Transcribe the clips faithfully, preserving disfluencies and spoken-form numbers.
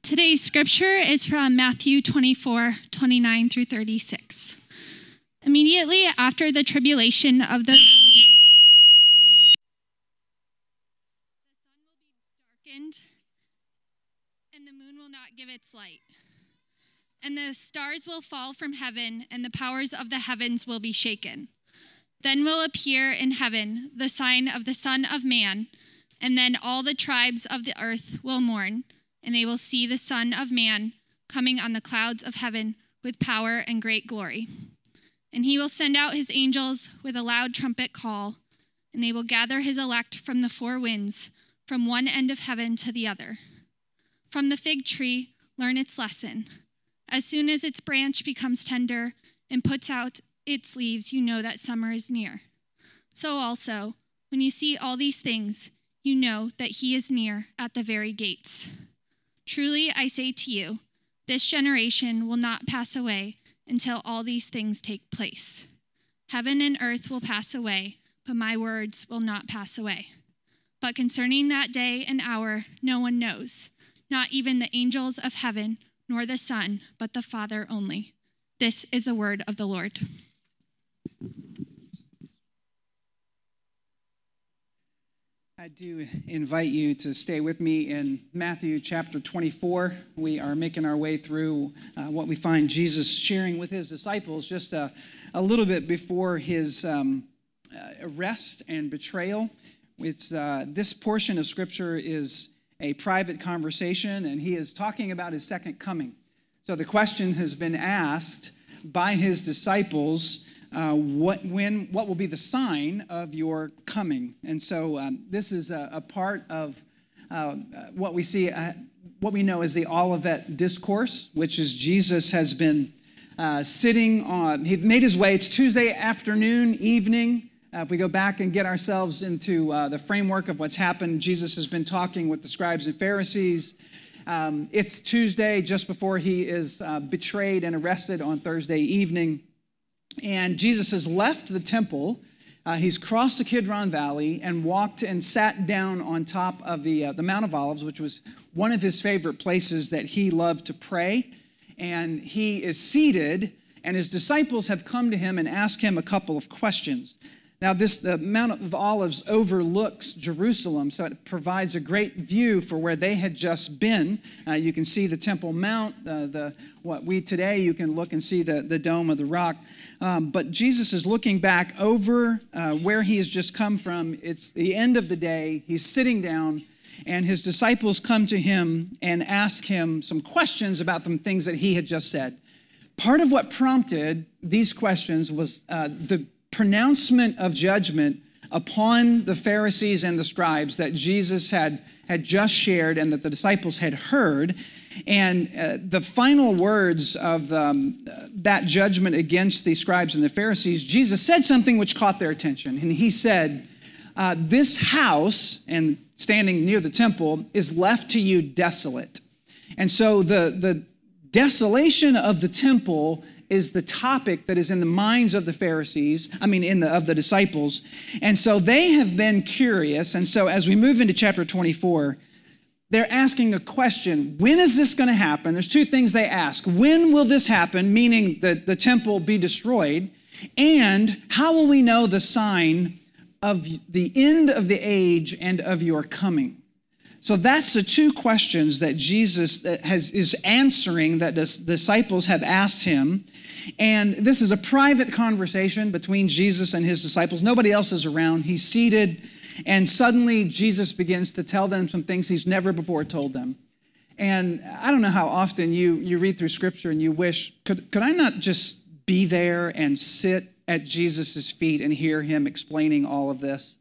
Today's scripture is from Matthew twenty-four, twenty-nine through thirty-six. Immediately after the tribulation of the, the sun will be darkened, and the moon will not give its light. And the stars will fall from heaven, and the powers of the heavens will be shaken. Then will appear in heaven the sign of the Son of Man, and then all the tribes of the earth will mourn, and they will see the Son of Man coming on the clouds of heaven with power and great glory. And he will send out his angels with a loud trumpet call, and they will gather his elect from the four winds, from one end of heaven to the other. From the fig tree, learn its lesson. As soon as its branch becomes tender and puts out its leaves, you know that summer is near. So also, when you see all these things, you know that he is near at the very gates. Truly, I say to you, this generation will not pass away until all these things take place. Heaven and earth will pass away, but my words will not pass away. But concerning that day and hour, no one knows, not even the angels of heaven, nor the Son, but the Father only. This is the word of the Lord. I do invite you to stay with me in Matthew chapter twenty-four. We are making our way through uh, what we find Jesus sharing with his disciples just a, a little bit before his um, uh, arrest and betrayal. It's, uh, this portion of Scripture is a private conversation, and he is talking about his second coming. So the question has been asked by his disciples, Uh, what when what will be the sign of your coming? And so um, this is a, a part of uh, what we see, uh, what we know as the Olivet Discourse, which is Jesus has been uh, sitting on. He made his way. It's Tuesday afternoon, evening. Uh, if we go back and get ourselves into uh, the framework of what's happened, Jesus has been talking with the scribes and Pharisees. Um, it's Tuesday, just before he is uh, betrayed and arrested on Thursday evening. And Jesus has left the temple. Uh, he's crossed the Kidron Valley and walked and sat down on top of the, uh, the Mount of Olives, which was one of his favorite places that he loved to pray. And he is seated, and his disciples have come to him and asked him a couple of questions. Now, this the Mount of Olives overlooks Jerusalem, so it provides a great view for where they had just been. Uh, you can see the Temple Mount, uh, the what we today, you can look and see the, the Dome of the Rock. Um, but Jesus is looking back over uh, where he has just come from. It's the end of the day. He's sitting down, and his disciples come to him and ask him some questions about some things that he had just said. Part of what prompted these questions was uh, the pronouncement of judgment upon the Pharisees and the scribes that Jesus had, had just shared and that the disciples had heard. And uh, the final words of um, that judgment against the scribes and the Pharisees, Jesus said something which caught their attention. And he said, uh, this house, and standing near the temple, is left to you desolate. And so the, the desolation of the temple is the topic that is in the minds of the Pharisees, I mean, in the of the disciples. And so they have been curious. And so as we move into chapter twenty-four, they're asking a question. When is this going to happen? There's two things they ask. When will this happen, meaning that the temple be destroyed? And how will we know the sign of the end of the age and of your coming? So that's the two questions that Jesus has, is answering that the disciples have asked him. And this is a private conversation between Jesus and his disciples. Nobody else is around. He's seated, and suddenly Jesus begins to tell them some things he's never before told them. And I don't know how often you, you read through Scripture and you wish, could, could I not just be there and sit at Jesus' feet and hear him explaining all of this?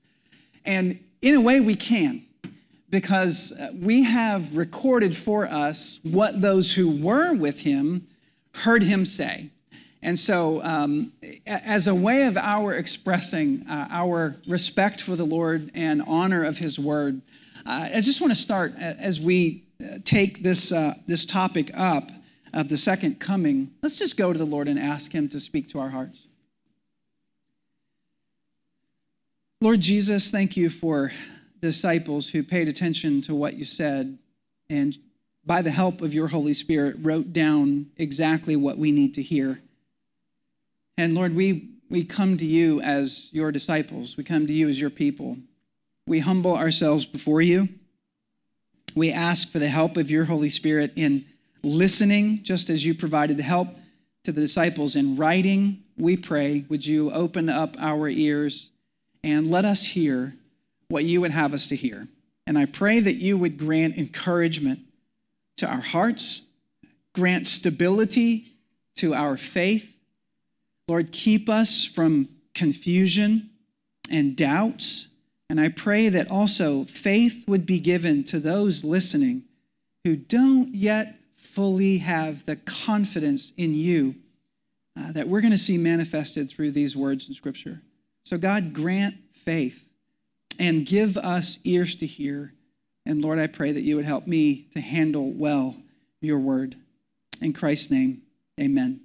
And in a way, we can. Because we have recorded for us what those who were with him heard him say. And so um, as a way of our expressing uh, our respect for the Lord and honor of his word, uh, I just want to start as we take this, uh, this topic up of the second coming. Let's just go to the Lord and ask him to speak to our hearts. Lord Jesus, thank you for disciples who paid attention to what you said and by the help of your Holy Spirit, wrote down exactly what we need to hear. And Lord, we, we come to you as your disciples. We come to you as your people. We humble ourselves before you. We ask for the help of your Holy Spirit in listening, just as you provided the help to the disciples in writing. We pray, would you open up our ears and let us hear what you would have us to hear. And I pray that you would grant encouragement to our hearts, grant stability to our faith. Lord, keep us from confusion and doubts. And I pray that also faith would be given to those listening who don't yet fully have the confidence in you uh, that we're going to see manifested through these words in Scripture. So God, grant faith and give us ears to hear. And Lord, I pray that you would help me to handle well your word. In Christ's name, amen.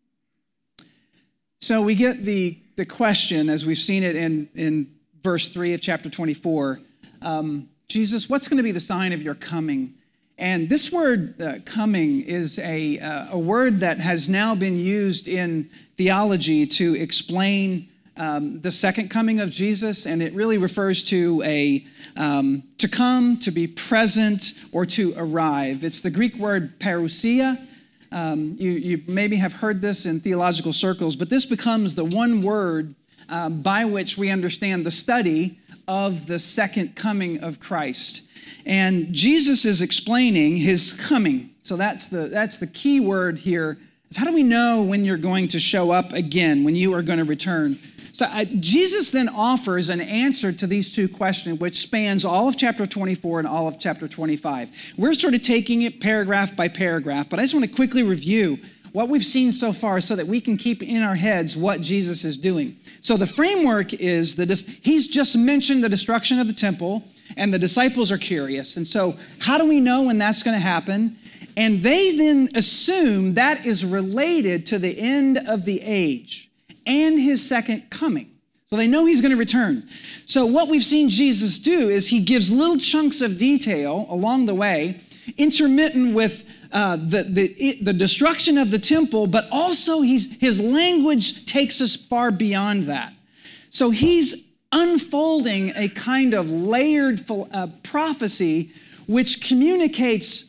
So we get the, the question, as we've seen it in, in verse three of chapter twenty-four, um, Jesus, what's going to be the sign of your coming? And this word uh, coming is a, uh, a word that has now been used in theology to explain um, the second coming of Jesus. And it really refers to a um, to come, to be present, or to arrive. It's the Greek word parousia. Um, you, you maybe have heard this in theological circles, but this becomes the one word um, by which we understand the study of the second coming of Christ. And Jesus is explaining his coming. So that's the that's the key word here. Is how do we know when you're going to show up again, when you are going to return? So uh, Jesus then offers an answer to these two questions, which spans all of chapter twenty-four and all of chapter twenty-five. We're sort of taking it paragraph by paragraph, but I just want to quickly review what we've seen so far so that we can keep in our heads what Jesus is doing. So the framework is that he's just mentioned the destruction of the temple, and the disciples are curious. And so how do we know when that's going to happen? And they then assume that is related to the end of the age and his second coming. So they know he's going to return. So what we've seen Jesus do is he gives little chunks of detail along the way, intermittent with uh, the, the, the destruction of the temple, but also he's, his language takes us far beyond that. So he's unfolding a kind of layered uh, prophecy which communicates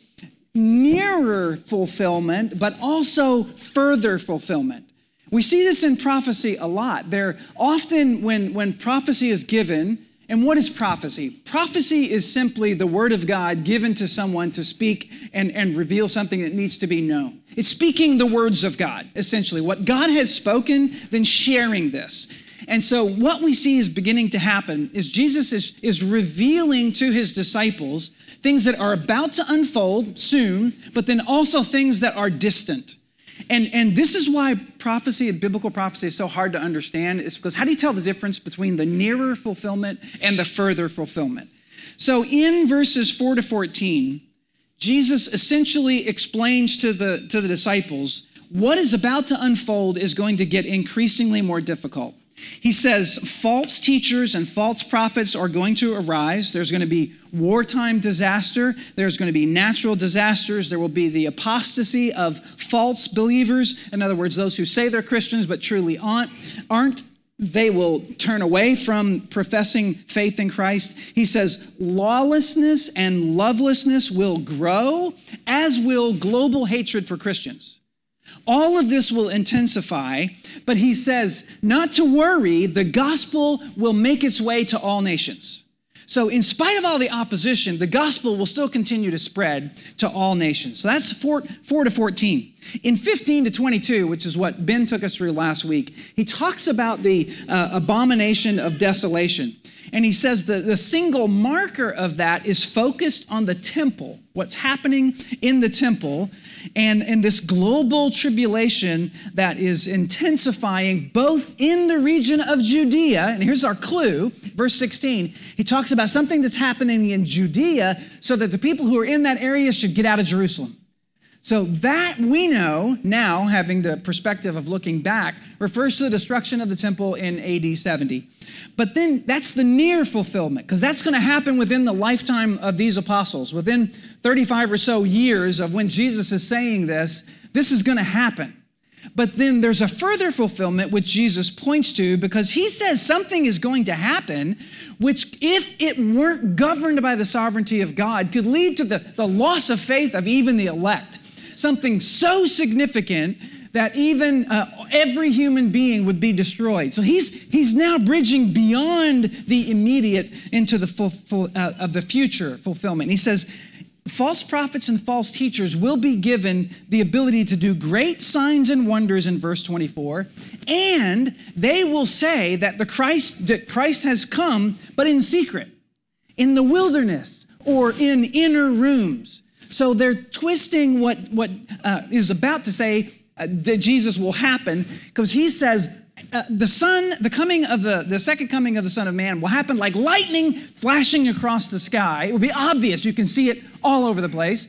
nearer fulfillment, but also further fulfillment. We see this in prophecy a lot. There often when, when prophecy is given, and what is prophecy? Prophecy is simply the word of God given to someone to speak and, and reveal something that needs to be known. It's speaking the words of God, essentially. What God has spoken, then sharing this. And so what we see is beginning to happen is Jesus is, is revealing to his disciples things that are about to unfold soon, but then also things that are distant. And, and this is why prophecy, biblical prophecy, is so hard to understand. It's because how do you tell the difference between the nearer fulfillment and the further fulfillment? So in verses four to fourteen, Jesus essentially explains to the, to the disciples what is about to unfold is going to get increasingly more difficult. He says false teachers and false prophets are going to arise. There's going to be wartime disaster. There's going to be natural disasters. There will be the apostasy of false believers. In other words, those who say they're Christians but truly aren't. aren't. They will turn away from professing faith in Christ. He says lawlessness and lovelessness will grow, as will global hatred for Christians. All of this will intensify, but he says not to worry, the gospel will make its way to all nations. So in spite of all the opposition, the gospel will still continue to spread to all nations. So that's four, four to fourteen. In fifteen to twenty-two, which is what Ben took us through last week, he talks about the uh, abomination of desolation. And he says the, the single marker of that is focused on the temple, what's happening in the temple, and, and this global tribulation that is intensifying both in the region of Judea. And here's our clue, verse sixteen. He talks about something that's happening in Judea so that the people who are in that area should get out of Jerusalem. So that we know now, having the perspective of looking back, refers to the destruction of the temple in A D seventy. But then that's the near fulfillment, because that's going to happen within the lifetime of these apostles. Within thirty-five or so years of when Jesus is saying this, this is going to happen. But then there's a further fulfillment which Jesus points to, because he says something is going to happen which, if it weren't governed by the sovereignty of God, could lead to the, the loss of faith of even the elect. Something so significant that even uh, every human being would be destroyed. So he's he's now bridging beyond the immediate into the full, full uh, of the future fulfillment. And he says, false prophets and false teachers will be given the ability to do great signs and wonders in verse twenty-four, and they will say that the Christ that Christ has come, but in secret, in the wilderness, or in inner rooms. So they're twisting what, what uh, is about to say uh, that Jesus will happen, because he says uh, the son, the coming of the, the second coming of the Son of Man will happen like lightning flashing across the sky. It will be obvious. You can see it all over the place.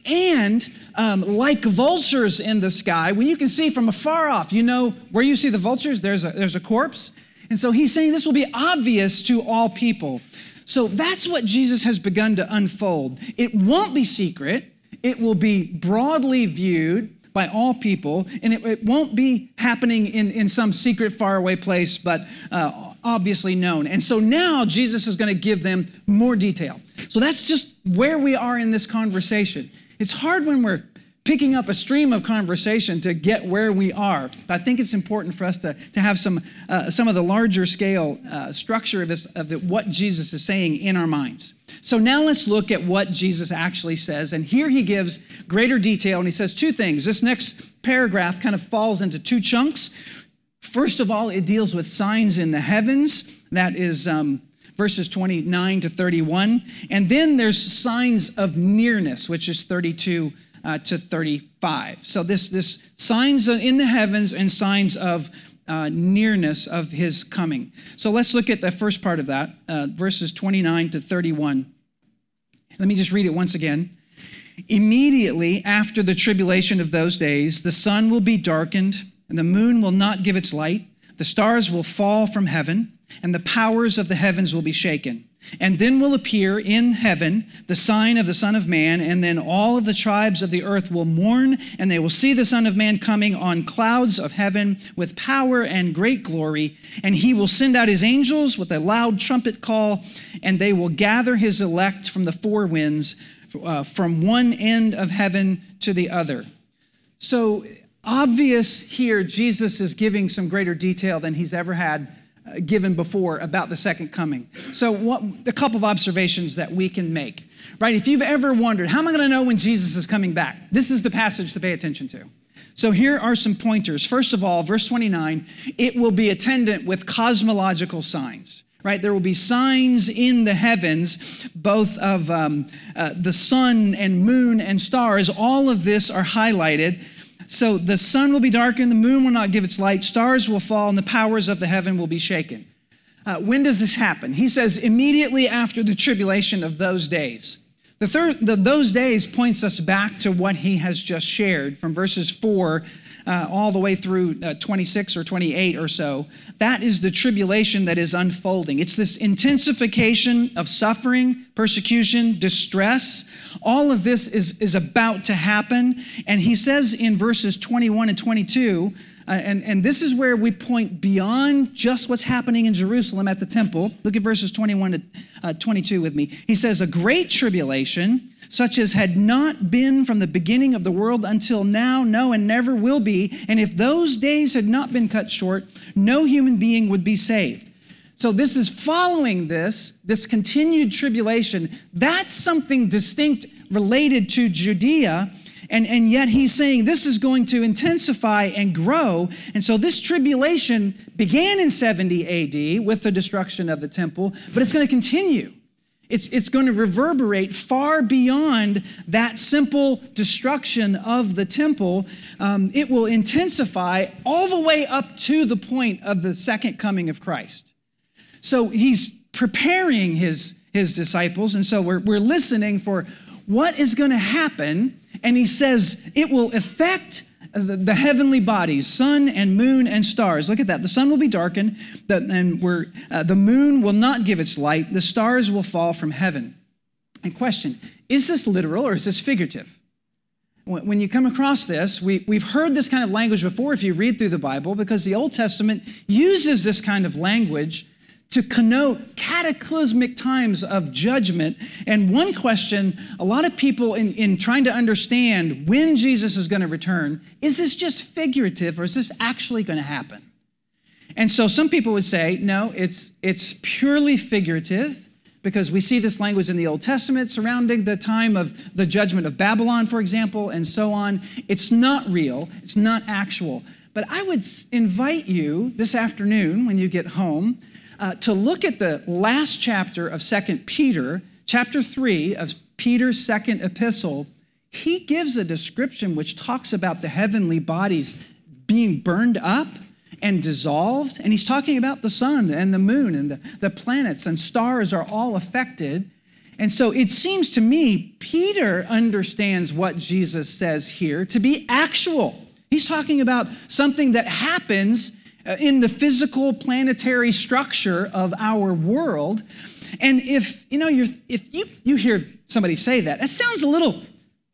And um, like vultures in the sky, when you can see from afar off, you know where you see the vultures, there's a, there's a corpse. And so he's saying this will be obvious to all people. So that's what Jesus has begun to unfold. It won't be secret. It will be broadly viewed by all people, and it, it won't be happening in, in some secret, faraway place, but uh, obviously known. And so now Jesus is going to give them more detail. So that's just where we are in this conversation. It's hard when we're picking up a stream of conversation to get where we are. But I think it's important for us to, to have some uh, some of the larger scale uh, structure of this of the, what Jesus is saying in our minds. So now let's look at what Jesus actually says. And here he gives greater detail, and he says two things. This next paragraph kind of falls into two chunks. First of all, it deals with signs in the heavens. That is um, verses twenty-nine to thirty-one. And then there's signs of nearness, which is thirty-two Uh, to thirty-five. So this, this signs in the heavens and signs of uh, nearness of his coming. So let's look at the first part of that, uh, verses twenty-nine to thirty-one. Let me just read it once again. Immediately after the tribulation of those days, the sun will be darkened, and the moon will not give its light. The stars will fall from heaven, and the powers of the heavens will be shaken. And then will appear in heaven the sign of the Son of Man, and then all of the tribes of the earth will mourn, and they will see the Son of Man coming on clouds of heaven with power and great glory. And he will send out his angels with a loud trumpet call, and they will gather his elect from the four winds, uh, from one end of heaven to the other. So obvious here, Jesus is giving some greater detail than he's ever had Uh, given before about the second coming. So what, a couple of observations that we can make, right? If you've ever wondered, how am I going to know when Jesus is coming back? This is the passage to pay attention to. So here are some pointers. First of all, verse twenty-nine, it will be attendant with cosmological signs, right? There will be signs in the heavens, both of um, uh, the sun and moon and stars. All of this are highlighted. So the sun will be darkened, the moon will not give its light, stars will fall, and the powers of the heaven will be shaken. Uh, when does this happen? He says immediately after the tribulation of those days. The third, the, those days points us back to what he has just shared from verses four uh, all the way through uh, twenty-six or twenty-eight or so. That is the tribulation that is unfolding. It's this intensification of suffering, persecution, distress. All of this is, is about to happen. And he says in verses twenty-one and twenty-two, uh, and, and this is where we point beyond just what's happening in Jerusalem at the temple. Look at verses twenty-one to twenty-two with me. He says, a great tribulation, such as had not been from the beginning of the world until now, no, and never will be. And if those days had not been cut short, no human being would be saved. So this is following this, this continued tribulation. That's something distinct related to Judea. And, and yet he's saying this is going to intensify and grow. And so this tribulation began in seventy A D with the destruction of the temple, but it's going to continue. It's, it's going to reverberate far beyond that simple destruction of the temple. Um, it will intensify all the way up to the point of the second coming of Christ. So he's preparing his, his disciples, and so we're, we're listening for what is going to happen and he says it will affect the, the heavenly bodies, sun and moon and stars. Look at that. The sun will be darkened, the, and we're, uh, the moon will not give its light. The stars will fall from heaven. And question, is this literal or is this figurative? When you come across this, we, we've heard this kind of language before if you read through the Bible, because the Old Testament uses this kind of language to connote cataclysmic times of judgment. And one question, a lot of people in, in trying to understand when Jesus is going to return, is this just figurative or is this actually going to happen? And so some people would say, no, it's, it's purely figurative, because we see this language in the Old Testament surrounding the time of the judgment of Babylon, for example, and so on. It's not real. It's not actual. But I would invite you this afternoon when you get home uh, to look at the last chapter of Second Peter, chapter three of Peter's second epistle. He gives a description which talks about the heavenly bodies being burned up and dissolved. And he's talking about the sun and the moon and the, the planets and stars are all affected. And so it seems to me, Peter understands what Jesus says here to be actual. He's talking about something that happens in the physical planetary structure of our world. And if, you know, you're, if you, you hear somebody say that, it sounds a little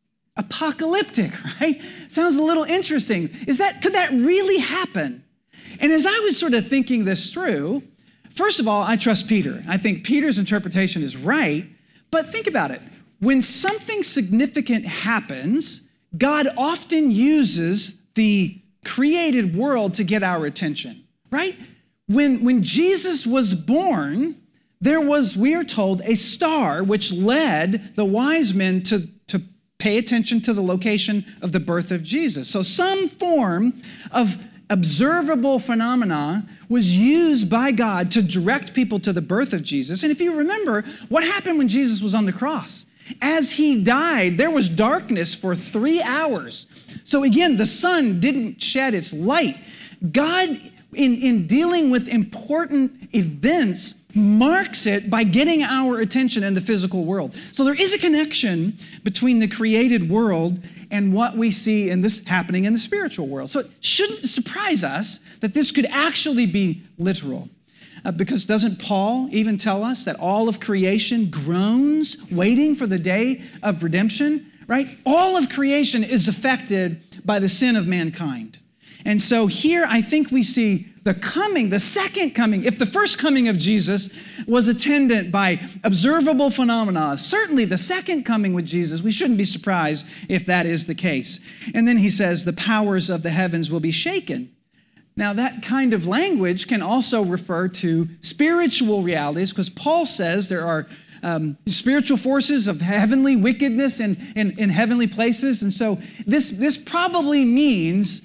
apocalyptic, right? Sounds a little interesting. Is that, could that really happen? And as I was sort of thinking this through, first of all, I trust Peter. I think Peter's interpretation is right, but think about it. When something significant happens, God often uses the created world to get our attention, right? When, when Jesus was born, there was, we are told, a star which led the wise men to, to pay attention to the location of the birth of Jesus. So some form of observable phenomena was used by God to direct people to the birth of Jesus. And if you remember, what happened when Jesus was on the cross? As he died, there was darkness for three hours. So again, the sun didn't shed its light. God, in, in dealing with important events, marks it by getting our attention in the physical world. So there is a connection between the created world and what we see in this happening in the spiritual world. So it shouldn't surprise us that this could actually be literal. Uh, because doesn't Paul even tell us that all of creation groans, waiting for the day of redemption, right? All of creation is affected by the sin of mankind. And so here I think we see the coming, the second coming. If the first coming of Jesus was attended by observable phenomena, certainly the second coming with Jesus, we shouldn't be surprised if that is the case. And then he says, the powers of the heavens will be shaken. Now, that kind of language can also refer to spiritual realities, because Paul says there are um, spiritual forces of heavenly wickedness in, in, in heavenly places. And so this, this probably means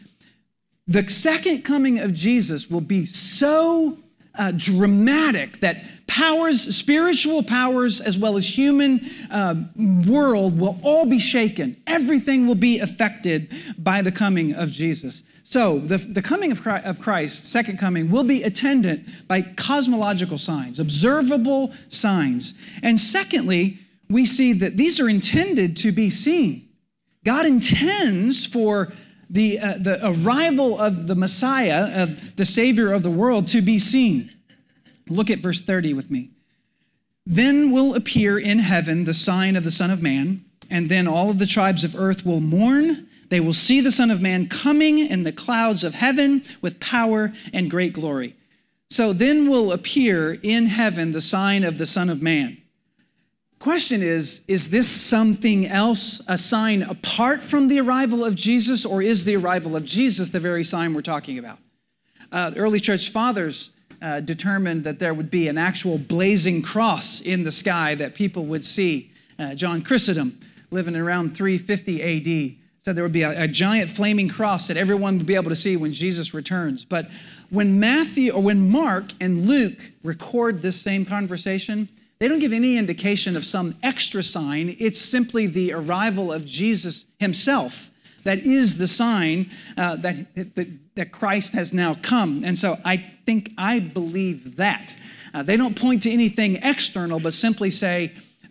the second coming of Jesus will be so uh, dramatic that powers, spiritual powers, as well as human uh, world will all be shaken. Everything will be affected by the coming of Jesus. So the, the coming of Christ, of Christ, second coming, will be attended by cosmological signs, observable signs. And secondly, we see that these are intended to be seen. God intends for the, uh, the arrival of the Messiah, of the Savior of the world, to be seen. Look at verse thirty with me. Then will appear in heaven the sign of the Son of Man, and then all of the tribes of earth will mourn. They will see the Son of Man coming in the clouds of heaven with power and great glory. So then will appear in heaven the sign of the Son of Man. Question is, is this something else, a sign apart from the arrival of Jesus, or is the arrival of Jesus the very sign we're talking about? Uh, the early church fathers uh, determined that there would be an actual blazing cross in the sky that people would see. Uh, John Chrysostom, living around three fifty A D, said there would be a, a giant flaming cross that everyone would be able to see when Jesus returns. But when Matthew, or when Mark and Luke record this same conversation, they don't give any indication of some extra sign. It's simply the arrival of Jesus himself that is the sign uh, that, that, that Christ has now come. And so I think I believe that. Uh, they don't point to anything external, but simply say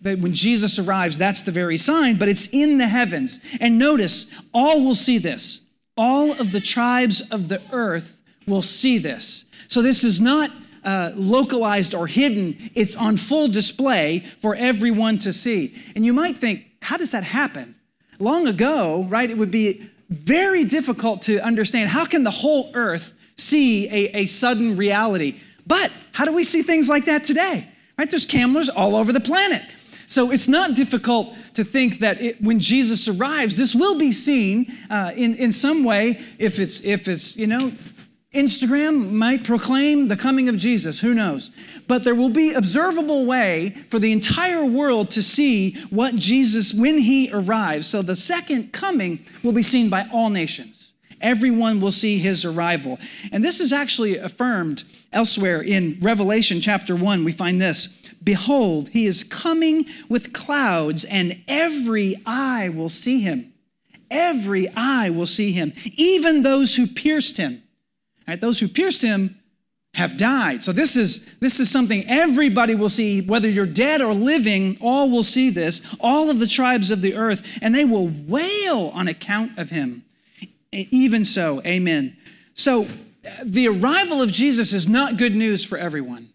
that when Jesus arrives, that's the very sign, but it's in the heavens. And notice, all will see this. All of the tribes of the earth will see this. So this is not uh, localized or hidden. It's on full display for everyone to see. And you might think, how does that happen? Long ago, right, it would be very difficult to understand. How can the whole earth see a, a sudden reality? But how do we see things like that today? Right? There's cameras all over the planet. So it's not difficult to think that it, when Jesus arrives, this will be seen uh, in, in some way. If it's, if it's, you know, Instagram might proclaim the coming of Jesus, who knows? But there will be observable way for the entire world to see what Jesus, when he arrives. So the second coming will be seen by all nations. Everyone will see his arrival. And this is actually affirmed elsewhere in Revelation chapter one. We find this: behold, he is coming with clouds, and every eye will see him. Every eye will see him, even those who pierced him. Right, those who pierced him have died. So this is, this is something everybody will see, whether you're dead or living, all will see this, all of the tribes of the earth, and they will wail on account of him. Even so, amen. So the arrival of Jesus is not good news for everyone.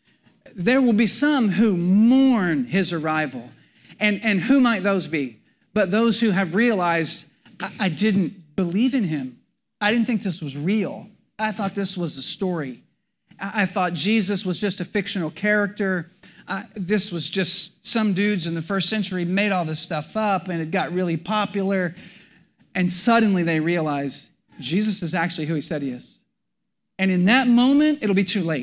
There will be some who mourn his arrival. And, and who might those be? But those who have realized, I, I didn't believe in him. I didn't think this was real. I thought this was a story. I thought Jesus was just a fictional character. Uh, this was just some dudes in the first century made all this stuff up, and it got really popular. And suddenly they realize Jesus is actually who he said he is. And in that moment, it'll be too late.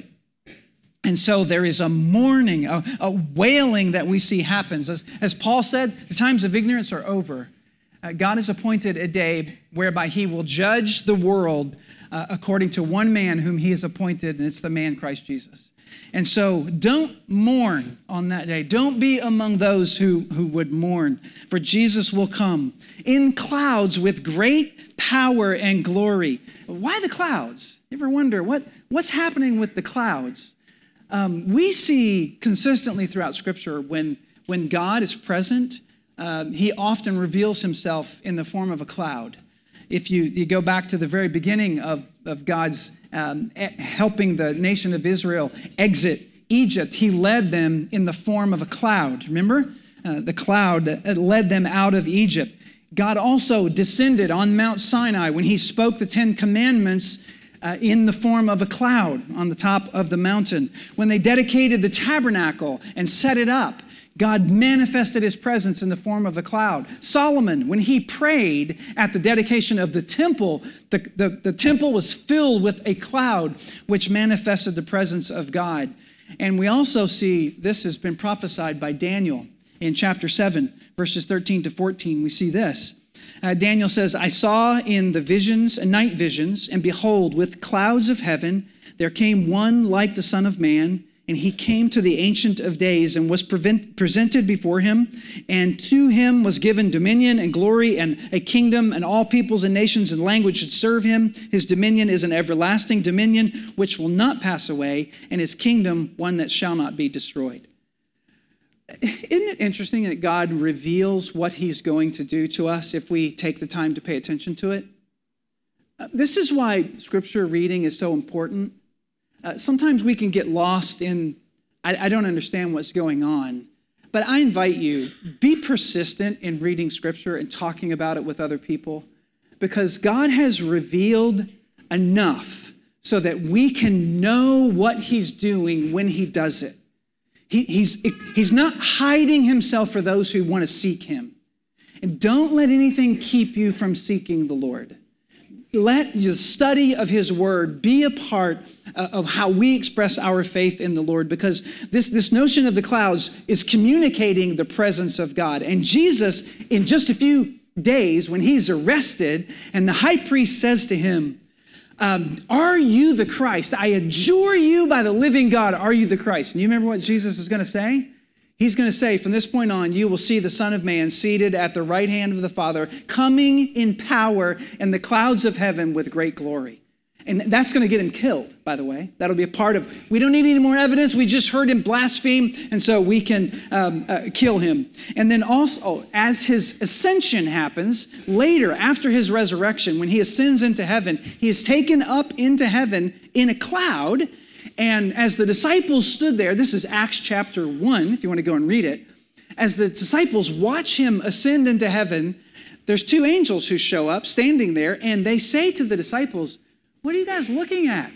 And so there is a mourning, a, a wailing that we see happens. As, as Paul said, the times of ignorance are over. Uh, God has appointed a day whereby he will judge the world Uh, according to one man whom he has appointed, and it's the man Christ Jesus. And so don't mourn on that day. Don't be among those who, who would mourn, for Jesus will come in clouds with great power and glory. Why the clouds? You ever wonder what, what's happening with the clouds? Um, we see consistently throughout Scripture when, when God is present, uh, he often reveals himself in the form of a cloud. If you, you go back to the very beginning of, of God's um, helping the nation of Israel exit Egypt, he led them in the form of a cloud. Remember? Uh, the cloud that led them out of Egypt. God also descended on Mount Sinai when he spoke the Ten Commandments uh, in the form of a cloud on the top of the mountain. When they dedicated the tabernacle and set it up, God manifested his presence in the form of a cloud. Solomon, when he prayed at the dedication of the temple, the, the, the temple was filled with a cloud which manifested the presence of God. And we also see this has been prophesied by Daniel in chapter seven, verses thirteen to fourteen. We see this. Uh, Daniel says, I saw in the visions, and night visions, and behold, with clouds of heaven, there came one like the Son of Man, and he came to the Ancient of Days and was prevent, presented before him. And to him was given dominion and glory and a kingdom, and all peoples and nations and language should serve him. His dominion is an everlasting dominion which will not pass away, and his kingdom one that shall not be destroyed. Isn't it interesting that God reveals what he's going to do to us if we take the time to pay attention to it? This is why scripture reading is so important. Uh, sometimes we can get lost in, I, I don't understand what's going on. But I invite you, be persistent in reading scripture and talking about it with other people, because God has revealed enough so that we can know what he's doing when he does it. He, he's, he's not hiding himself for those who want to seek him. And don't let anything keep you from seeking the Lord. Let the study of his word be a part of how we express our faith in the Lord, because this, this notion of the clouds is communicating the presence of God. And Jesus, in just a few days, when he's arrested and the high priest says to him, um, are you the Christ? I adjure you by the living God, are you the Christ? And you remember what Jesus is going to say? He's going to say, from this point on, you will see the Son of Man seated at the right hand of the Father, coming in power in the clouds of heaven with great glory. And that's going to get him killed, by the way. That'll be a part of, we don't need any more evidence. We just heard him blaspheme, and so we can um, uh, kill him. And then also, as his ascension happens, later, after his resurrection, when he ascends into heaven, he is taken up into heaven in a cloud. And as the disciples stood there, this is Acts chapter one, if you want to go and read it. As the disciples watch him ascend into heaven, there's two angels who show up standing there, and they say to the disciples, "What are you guys looking at?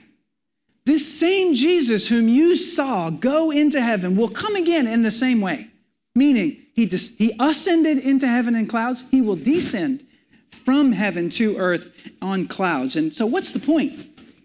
This same Jesus whom you saw go into heaven will come again in the same way." Meaning, he, des- he ascended into heaven in clouds. He will descend from heaven to earth on clouds. And so what's the point?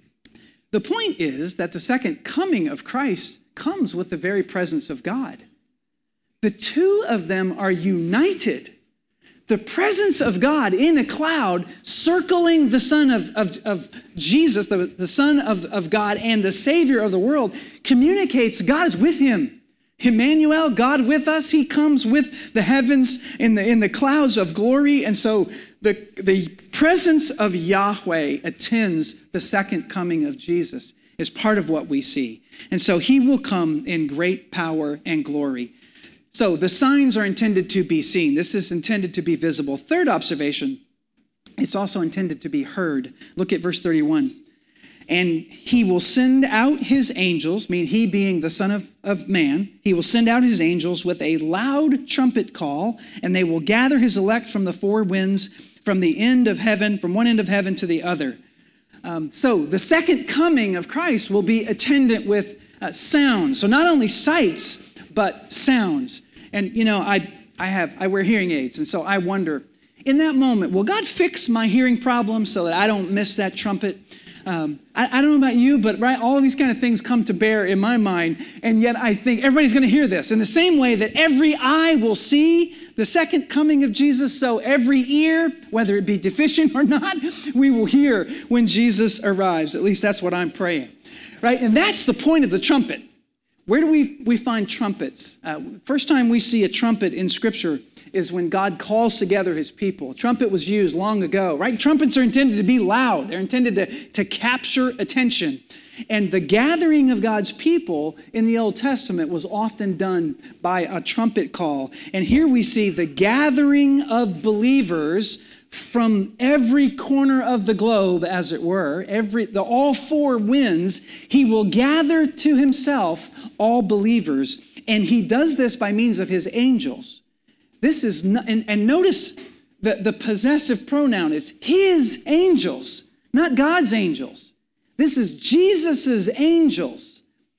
The point is that the second coming of Christ comes with the very presence of God. The two of them are united. The presence of God in a cloud circling the Son of, of, of Jesus, the, the Son of, of God and the Savior of the world, communicates God is with him. Emmanuel, God with us, he comes with the heavens in the, in the clouds of glory. And so the, the presence of Yahweh attends the second coming of Jesus is part of what we see. And so he will come in great power and glory. So the signs are intended to be seen. This is intended to be visible. Third observation, it's also intended to be heard. Look at verse thirty-one. And he will send out his angels, meaning he being the Son of, of Man, he will send out his angels with a loud trumpet call, and they will gather his elect from the four winds, from the end of heaven, from one end of heaven to the other. Um, so the second coming of Christ will be attendant with uh, sounds. So not only sights, but sounds. And, you know, I I have I wear hearing aids, and so I wonder, in that moment, will God fix my hearing problem so that I don't miss that trumpet? Um, I, I don't know about you, but right, all of these kind of things come to bear in my mind, and yet I think everybody's going to hear this. In the same way that every eye will see the second coming of Jesus, so every ear, whether it be deficient or not, we will hear when Jesus arrives. At least that's what I'm praying, right? And that's the point of the trumpet. Where do we, we find trumpets? Uh, first time we see a trumpet in Scripture is when God calls together his people. A trumpet was used long ago, right? Trumpets are intended to be loud. They're intended to, to capture attention. And the gathering of God's people in the Old Testament was often done by a trumpet call. And here we see the gathering of believers from every corner of the globe, as it were, every the all four winds. He will gather to himself all believers, and he does this by means of his angels. This is not, and, and notice the, the possessive pronoun is his angels, not God's angels. This is Jesus's angels.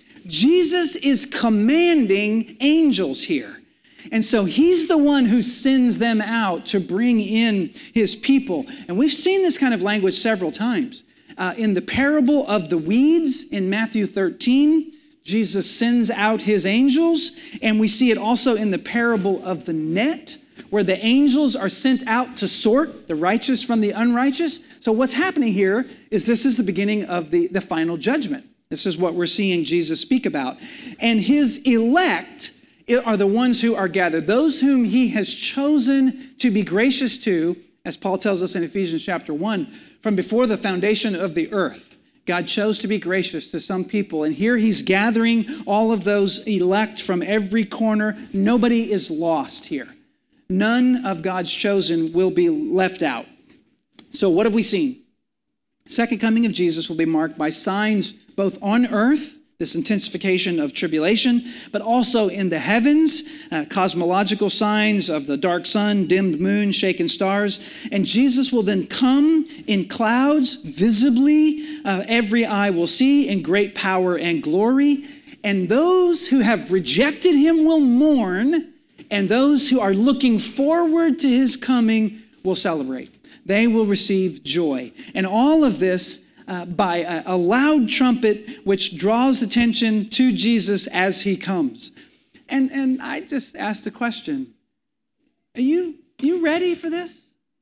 Jesus is commanding angels here. And so he's the one who sends them out to bring in his people. And we've seen this kind of language several times. Uh, in the parable of the weeds in Matthew thirteen, Jesus sends out his angels. And we see it also in the parable of the net, where the angels are sent out to sort the righteous from the unrighteous. So what's happening here is this is the beginning of the, the final judgment. This is what we're seeing Jesus speak about. And his elect are the ones who are gathered, those whom he has chosen to be gracious to, as Paul tells us in Ephesians chapter one, from before the foundation of the earth. God chose to be gracious to some people, and here he's gathering all of those elect from every corner. Nobody is lost here. None of God's chosen will be left out. So what have we seen? Second coming of Jesus will be marked by signs both on earth, this intensification of tribulation, but also in the heavens, uh, cosmological signs of the dark sun, dimmed moon, shaken stars. And Jesus will then come in clouds, visibly, uh, every eye will see, in great power and glory. And those who have rejected him will mourn, and those who are looking forward to his coming will celebrate. They will receive joy. And all of this Uh, by a, a loud trumpet which draws attention to Jesus as he comes. And and I just asked the question, are you, you ready for this?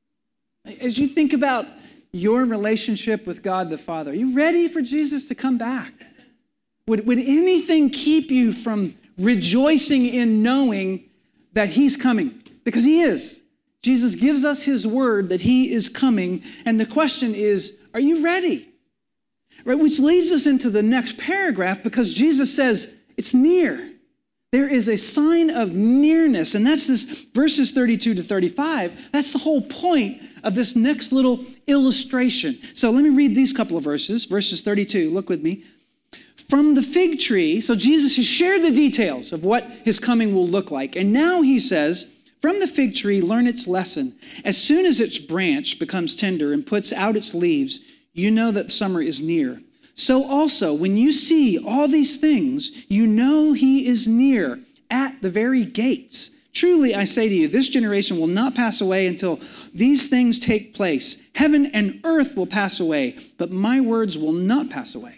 As you think about your relationship with God the Father, are you ready for Jesus to come back? Would, would anything keep you from rejoicing in knowing that he's coming? Because he is. Jesus gives us his word that he is coming. And the question is, are you ready? right? Which leads us into the next paragraph, because Jesus says it's near. There is a sign of nearness, and that's this verses thirty-two to thirty-five. That's the whole point of this next little illustration. So let me read these couple of verses. Verses thirty-two, look with me. From the fig tree, so Jesus has shared the details of what his coming will look like. And now he says, from the fig tree, learn its lesson. As soon as its branch becomes tender and puts out its leaves, you know that summer is near. So also, when you see all these things, you know he is near at the very gates. Truly, I say to you, this generation will not pass away until these things take place. Heaven and earth will pass away, but my words will not pass away.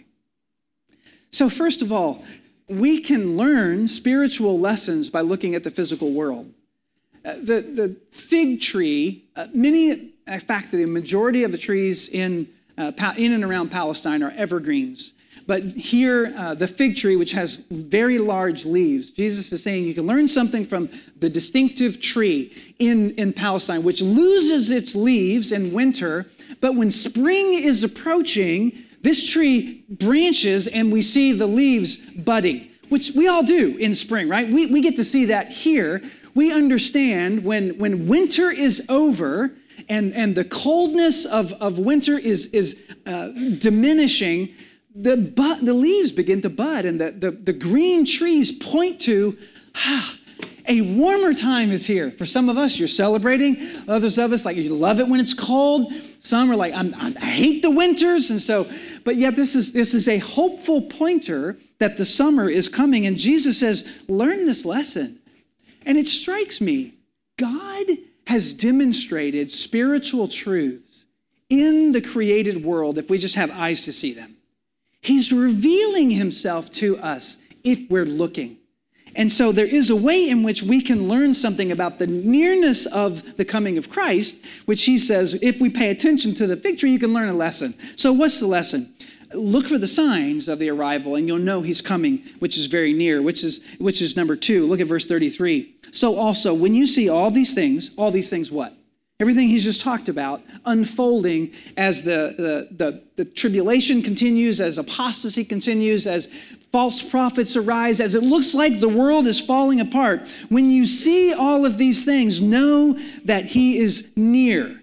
So first of all, we can learn spiritual lessons by looking at the physical world. Uh, the, the fig tree, uh, many, in fact, the majority of the trees in Uh, in and around Palestine are evergreens. But here, uh, the fig tree, which has very large leaves, Jesus is saying you can learn something from the distinctive tree in, in Palestine, which loses its leaves in winter, but when spring is approaching, this tree branches and we see the leaves budding, which we all do in spring, right? We, we get to see that here. We understand when, when winter is over, And, and the coldness of, of winter is, is uh, diminishing, the, bu- the leaves begin to bud, and the, the, the green trees point to, ah, a warmer time is here. For some of us, you're celebrating. Others of us, like, you love it when it's cold. Some are like, I'm, I'm, I hate the winters. And so, but yet this is, this is a hopeful pointer that the summer is coming. And Jesus says, learn this lesson. And it strikes me, God has demonstrated spiritual truths in the created world if we just have eyes to see them. He's revealing himself to us if we're looking. And so there is a way in which we can learn something about the nearness of the coming of Christ, which he says, if we pay attention to the fig tree, you can learn a lesson. So what's the lesson? Look for the signs of the arrival, and you'll know he's coming, which is very near, which is which is number two. Look at verse thirty-three. So also, when you see all these things, all these things what? Everything he's just talked about unfolding as the, the, the, the tribulation continues, as apostasy continues, as false prophets arise, as it looks like the world is falling apart. When you see all of these things, know that he is near.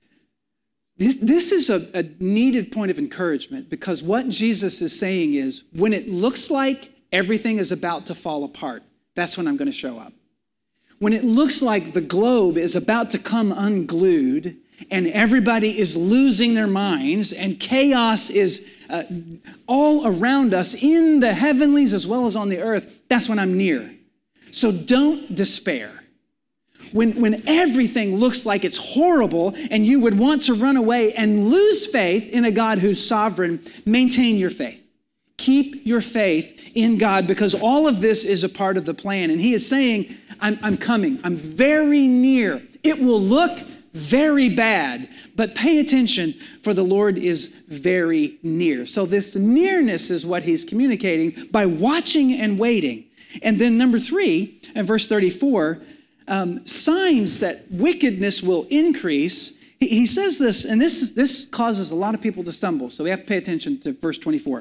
This, this is a, a needed point of encouragement, because what Jesus is saying is, when it looks like everything is about to fall apart, that's when I'm going to show up. When it looks like the globe is about to come unglued and everybody is losing their minds and chaos is uh, all around us in the heavenlies as well as on the earth, that's when I'm near. So don't despair. When, when everything looks like it's horrible and you would want to run away and lose faith in a God who's sovereign, maintain your faith. Keep your faith in God, because all of this is a part of the plan. And he is saying, I'm, I'm coming. I'm very near. It will look very bad, but pay attention, for the Lord is very near. So this nearness is what he's communicating by watching and waiting. And then number three, in verse thirty-four, um, signs that wickedness will increase. He, he says this, and this, this causes a lot of people to stumble. So we have to pay attention to verse twenty-four.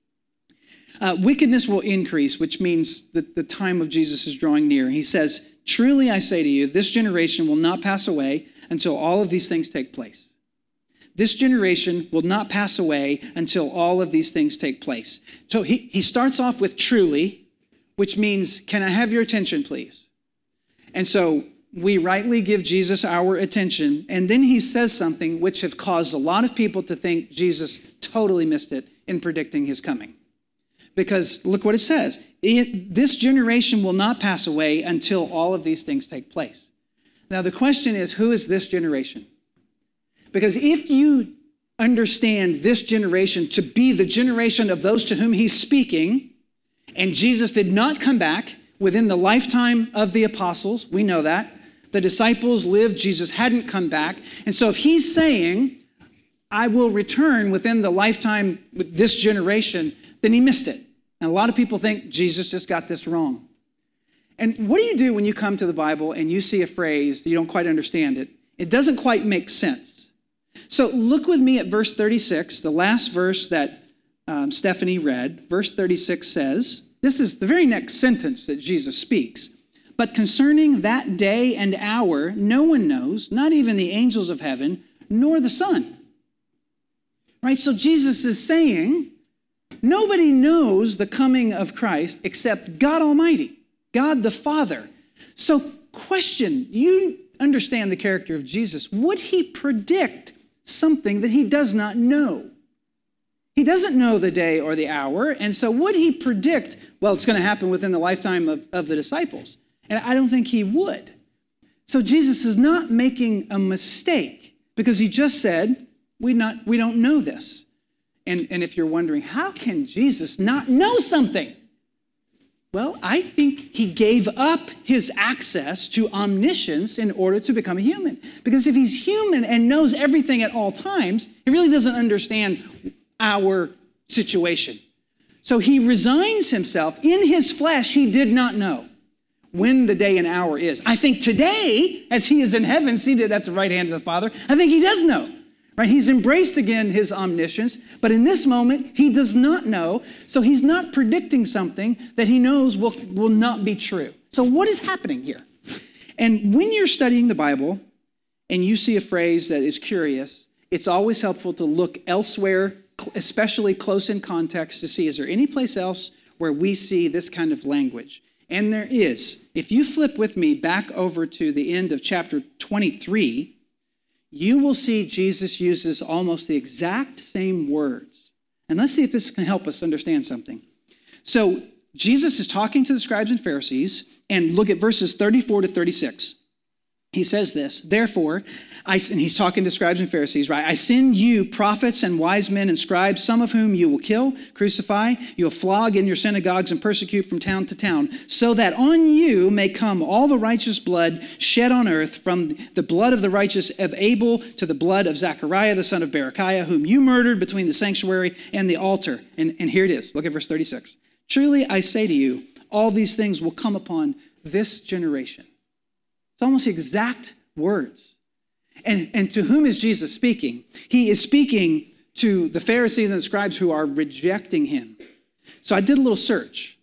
Uh, wickedness will increase, which means that the time of Jesus is drawing near. He says, truly I say to you, this generation will not pass away until all of these things take place. This generation will not pass away until all of these things take place. So he, he starts off with truly, which means, can I have your attention, please? And so we rightly give Jesus our attention. And then he says something which have caused a lot of people to think Jesus totally missed it in predicting his coming. Because look what it says. It, this generation will not pass away until all of these things take place. Now, the question is, who is this generation? Because if you understand this generation to be the generation of those to whom he's speaking, and Jesus did not come back within the lifetime of the apostles, we know that. The disciples lived, Jesus hadn't come back. And so if he's saying, I will return within the lifetime with this generation, then he missed it. And a lot of people think Jesus just got this wrong. And what do you do when you come to the Bible and you see a phrase that you don't quite understand it? It doesn't quite make sense. So look with me at verse thirty-six, the last verse that um, Stephanie read, verse thirty-six says, this is the very next sentence that Jesus speaks. But concerning that day and hour, no one knows, not even the angels of heaven, nor the Son. Right? So Jesus is saying, nobody knows the coming of Christ except God Almighty, God the Father. So question, you understand the character of Jesus. Would he predict something that he does not know? He doesn't know the day or the hour, and so would he predict, well, it's going to happen within the lifetime of, of the disciples? And I don't think he would. So Jesus is not making a mistake because he just said, we not we don't know this. And, and if you're wondering, how can Jesus not know something? Well, I think he gave up his access to omniscience in order to become a human. Because if he's human and knows everything at all times, he really doesn't understand our situation. So he resigns himself. In his flesh, he did not know when the day and hour is. I think today, as he is in heaven, seated at the right hand of the Father, I think he does know. Right? He's embraced again his omniscience, but in this moment, he does not know, so he's not predicting something that he knows will, will not be true. So what is happening here? And when you're studying the Bible and you see a phrase that is curious, it's always helpful to look elsewhere, especially close in context, to see, is there any place else where we see this kind of language? And there is. If you flip with me back over to the end of chapter twenty-three, you will see Jesus uses almost the exact same words. And let's see if this can help us understand something. So Jesus is talking to the scribes and Pharisees, and look at verses thirty-four to thirty-six. He says this, therefore, I, and he's talking to scribes and Pharisees, right? I send you prophets and wise men and scribes, some of whom you will kill, crucify, you'll flog in your synagogues and persecute from town to town, so that on you may come all the righteous blood shed on earth, from the blood of the righteous of Abel to the blood of Zechariah, the son of Berechiah, whom you murdered between the sanctuary and the altar. And, and here it is. Look at verse thirty-six. Truly, I say to you, all these things will come upon this generation. It's almost the exact words. And, and to whom is Jesus speaking? He is speaking to the Pharisees and the scribes who are rejecting him. So I did a little search.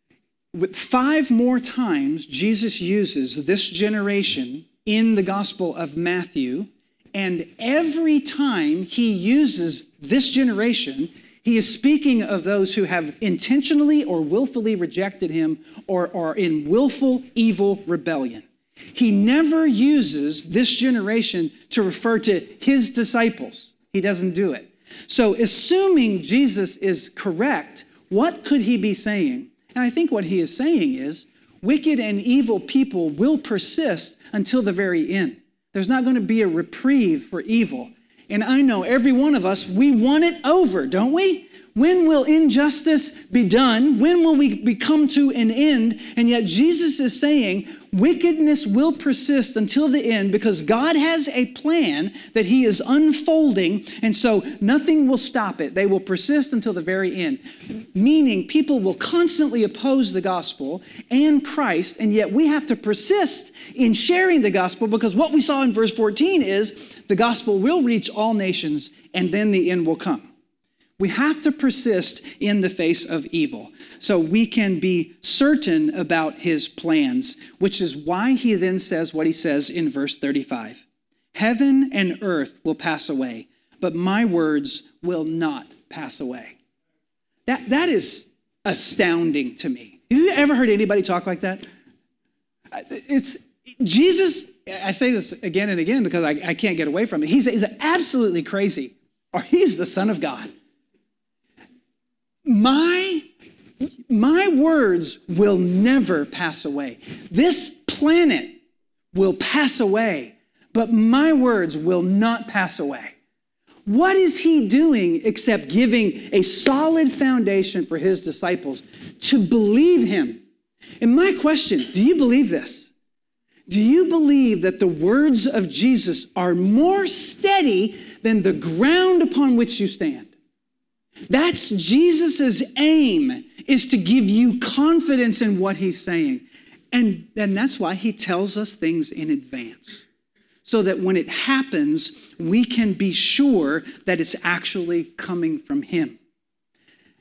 With five more times, Jesus uses this generation in the Gospel of Matthew, and every time he uses this generation, he is speaking of those who have intentionally or willfully rejected him or are in willful evil rebellion. He never uses this generation to refer to his disciples. He doesn't do it. So assuming Jesus is correct, what could he be saying? And I think what he is saying is, wicked and evil people will persist until the very end. There's not going to be a reprieve for evil. And I know every one of us, we want it over, don't we? When will injustice be done? When will we be come to an end? And yet Jesus is saying wickedness will persist until the end because God has a plan that he is unfolding, and so nothing will stop it. They will persist until the very end, meaning people will constantly oppose the gospel and Christ, and yet we have to persist in sharing the gospel because what we saw in verse fourteen is the gospel will reach all nations and then the end will come. We have to persist in the face of evil so we can be certain about his plans, which is why he then says what he says in verse thirty-five. Heaven and earth will pass away, but my words will not pass away. That, that is astounding to me. Have you ever heard anybody talk like that? It's Jesus, I say this again and again because I, I can't get away from it. He's, he's absolutely crazy, or he's the Son of God. My, my words will never pass away. This planet will pass away, but my words will not pass away. What is he doing except giving a solid foundation for his disciples to believe him? And my question, do you believe this? Do you believe that the words of Jesus are more steady than the ground upon which you stand? That's Jesus's aim, is to give you confidence in what he's saying. And, and that's why he tells us things in advance, so that when it happens, we can be sure that it's actually coming from him.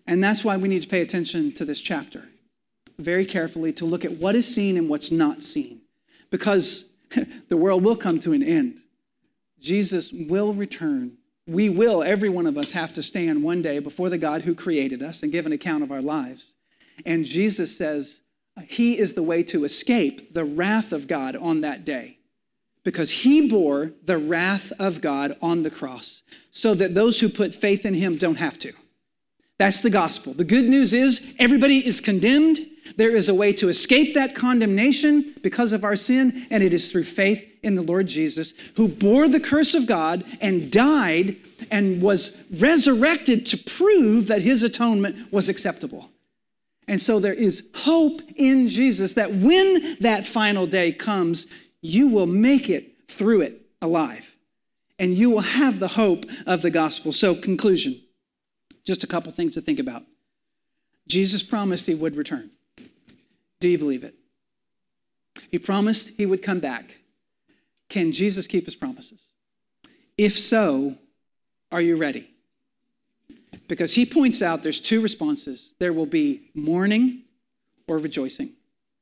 And that's why we need to pay attention to this chapter very carefully, to look at what is seen and what's not seen. Because the world will come to an end. Jesus will return. We will, every one of us, have to stand one day before the God who created us and give an account of our lives. And Jesus says he is the way to escape the wrath of God on that day, because he bore the wrath of God on the cross so that those who put faith in him don't have to. That's the gospel. The good news is everybody is condemned. There is a way to escape that condemnation because of our sin, and it is through faith in the Lord Jesus, who bore the curse of God and died and was resurrected to prove that his atonement was acceptable. And so there is hope in Jesus that when that final day comes, you will make it through it alive, and you will have the hope of the gospel. So, conclusion, just a couple things to think about. Jesus promised he would return. Do you believe it? He promised he would come back. Can Jesus keep his promises? If so, are you ready? Because he points out there's two responses. There will be mourning or rejoicing.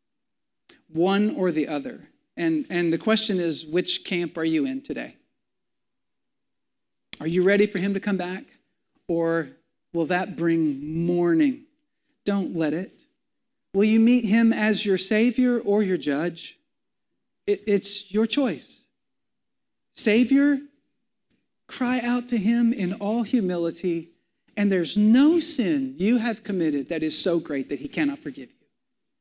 One or the other. And, and the question is, which camp are you in today? Are you ready for him to come back? Or will that bring mourning? Don't let it. Will you meet him as your Savior or your judge? It, it's your choice. Savior, cry out to him in all humility, and there's no sin you have committed that is so great that he cannot forgive you.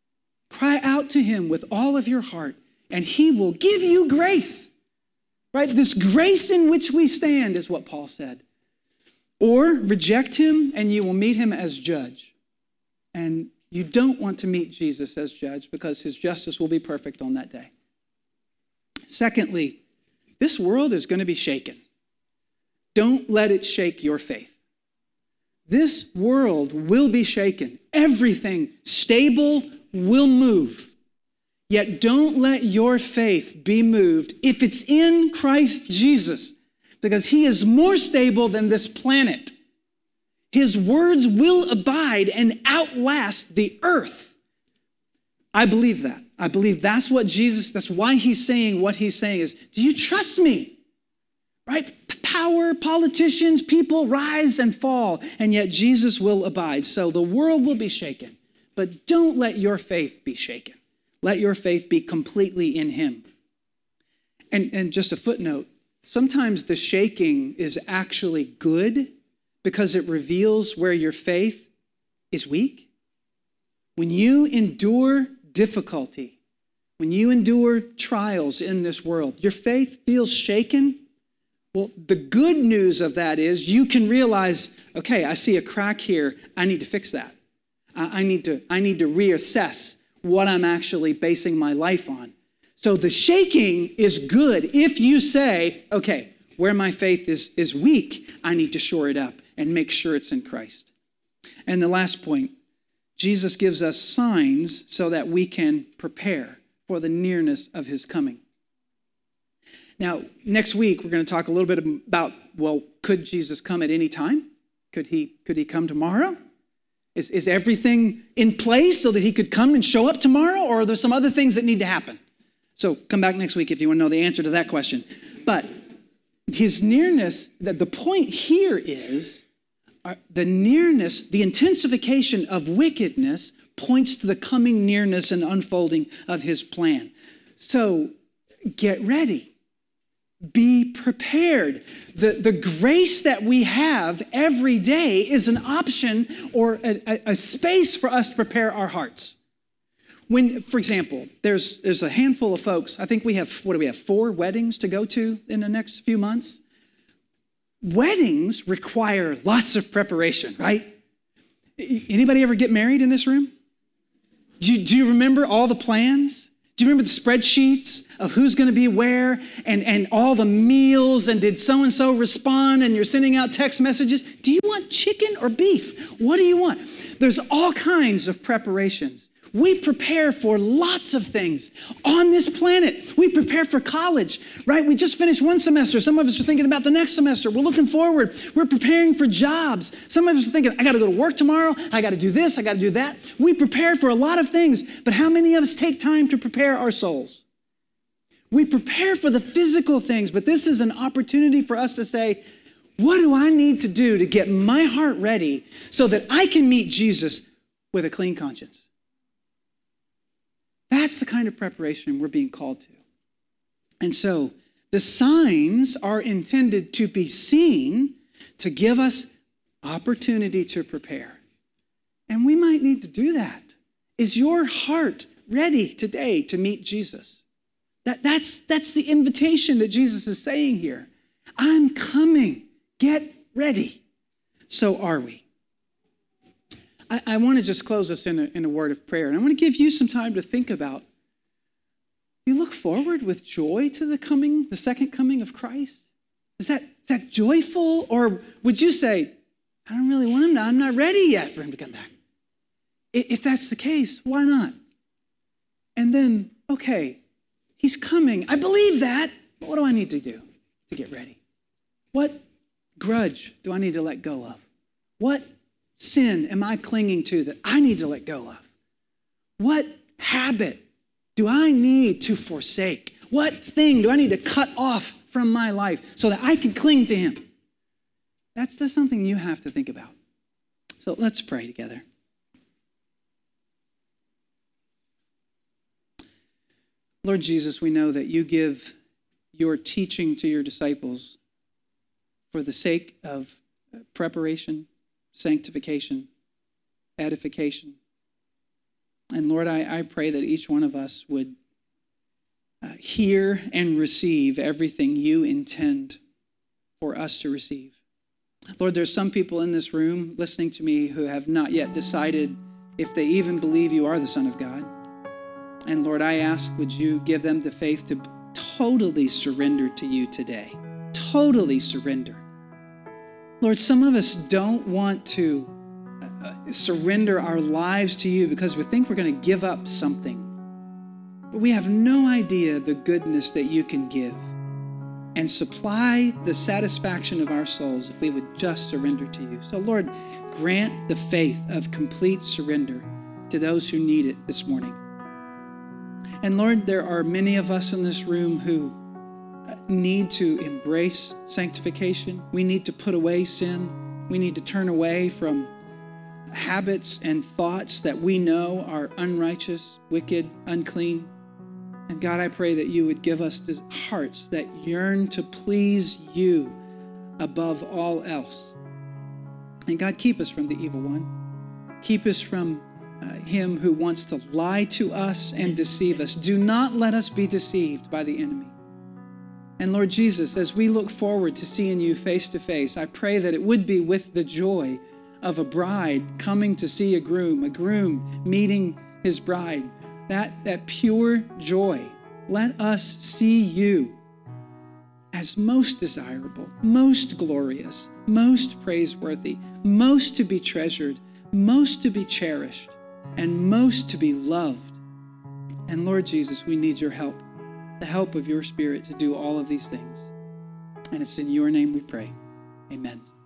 Cry out to him with all of your heart, and he will give you grace. Right? This grace in which we stand is what Paul said. Or reject him, and you will meet him as judge. And you don't want to meet Jesus as judge because his justice will be perfect on that day. Secondly, this world is going to be shaken. Don't let it shake your faith. This world will be shaken. Everything stable will move. Yet don't let your faith be moved if it's in Christ Jesus, because he is more stable than this planet. His words will abide and outlast the earth. I believe that. I believe that's what Jesus, that's why he's saying what he's saying is, do you trust me? Right? Power, politicians, people rise and fall, and yet Jesus will abide. So the world will be shaken, but don't let your faith be shaken. Let your faith be completely in him. And, and just a footnote, sometimes the shaking is actually good because it reveals where your faith is weak. When you endure difficulty, when you endure trials in this world, your faith feels shaken. Well, the good news of that is you can realize, okay, I see a crack here. I need to fix that. I, I need to, I need to reassess what I'm actually basing my life on. So the shaking is good if you say, okay, where my faith is, is weak, I need to shore it up and make sure it's in Christ. And the last point, Jesus gives us signs so that we can prepare for the nearness of his coming. Now, next week, we're going to talk a little bit about, well, could Jesus come at any time? Could he, could he come tomorrow? Is, is everything in place so that he could come and show up tomorrow? Or are there some other things that need to happen? So come back next week if you want to know the answer to that question. But his nearness, the, the point here is uh, the nearness, the intensification of wickedness points to the coming nearness and unfolding of his plan. So get ready. Be prepared. The, the grace that we have every day is an option or a, a, a space for us to prepare our hearts. When, for example, there's, there's a handful of folks, I think we have, what do we have, four weddings to go to in the next few months? Weddings require lots of preparation, right? Anybody ever get married in this room? Do you, do you remember all the plans? Do you remember the spreadsheets of who's going to be where and, and all the meals and did so-and-so respond and you're sending out text messages? Do you want chicken or beef? What do you want? There's all kinds of preparations. We prepare for lots of things on this planet. We prepare for college, right? We just finished one semester. Some of us are thinking about the next semester. We're looking forward. We're preparing for jobs. Some of us are thinking, I got to go to work tomorrow. I got to do this. I got to do that. We prepare for a lot of things, but how many of us take time to prepare our souls? We prepare for the physical things, but this is an opportunity for us to say, what do I need to do to get my heart ready so that I can meet Jesus with a clean conscience? That's the kind of preparation we're being called to. And so the signs are intended to be seen to give us opportunity to prepare. And we might need to do that. Is your heart ready today to meet Jesus? That, that's, that's the invitation that Jesus is saying here. I'm coming. Get ready. So are we. I, I want to just close this in a, in a word of prayer. And I want to give you some time to think about, do you look forward with joy to the coming, the second coming of Christ? Is that, is that joyful? Or would you say, I don't really want him now. I'm not ready yet for him to come back. If that's the case, why not? And then, okay, he's coming. I believe that. But what do I need to do to get ready? What grudge do I need to let go of? What sin am I clinging to that I need to let go of? What habit do I need to forsake? What thing do I need to cut off from my life so that I can cling to him? That's just something you have to think about. So let's pray together. Lord Jesus, we know that you give your teaching to your disciples for the sake of preparation, sanctification, edification. And Lord, I, I pray that each one of us would uh, hear and receive everything you intend for us to receive. Lord, there's some people in this room listening to me who have not yet decided if they even believe you are the Son of God. And Lord, I ask, would you give them the faith to totally surrender to you today? Totally surrender. Lord, some of us don't want to uh, surrender our lives to you because we think we're going to give up something. But we have no idea the goodness that you can give and supply the satisfaction of our souls if we would just surrender to you. So Lord, grant the faith of complete surrender to those who need it this morning. And Lord, there are many of us in this room who need to embrace sanctification. We need to put away sin. We need to turn away from habits and thoughts that we know are unrighteous, wicked, unclean. And God, I pray that you would give us hearts that yearn to please you above all else. And God, keep us from the evil one. Keep us from uh, him who wants to lie to us and deceive us. Do not let us be deceived by the enemy. And Lord Jesus, as we look forward to seeing you face to face, I pray that it would be with the joy of a bride coming to see a groom, a groom meeting his bride. That, that pure joy. Let us see you as most desirable, most glorious, most praiseworthy, most to be treasured, most to be cherished, and most to be loved. And Lord Jesus, we need your help, the help of your Spirit to do all of these things. And it's in your name we pray. Amen.